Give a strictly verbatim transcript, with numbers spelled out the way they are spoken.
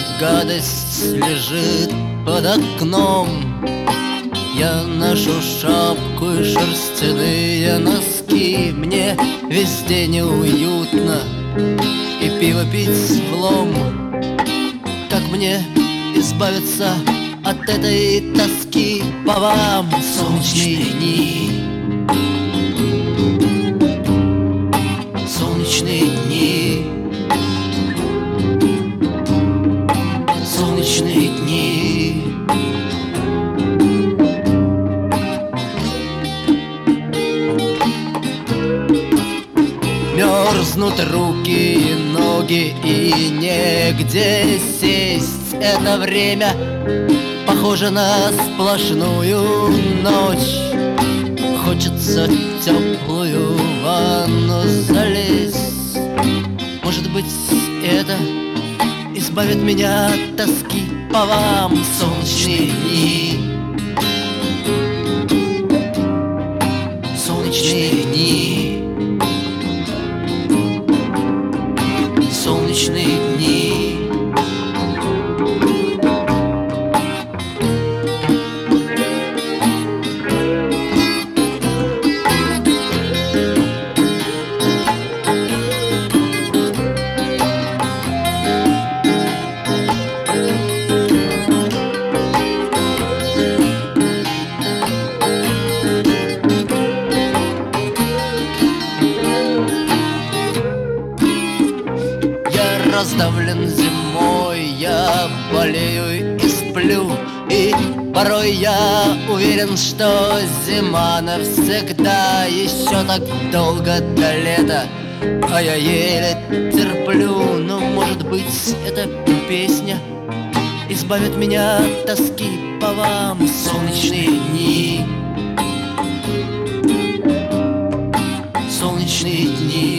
гадость лежит под окном. Я ношу шапку и шерстяные носки. Мне везде неуютно и пиво пить влом. Как мне избавиться от этой тоски по вам, солнечные дни? Солнечные дни, солнечные дни. Мерзнут руки и ноги, и негде сесть. Это время похоже на сплошную ночь. Хочется в теплую ванну залезть. Может быть, это избавит меня от тоски по вам, солнечные дни. Солнечные дни, солнечные дни. Раздавлен зимой, я болею и сплю. И порой я уверен, что зима навсегда. Еще так долго до лета, а я еле терплю. Но может быть эта песня избавит меня от тоски по вам, солнечные дни. Солнечные дни.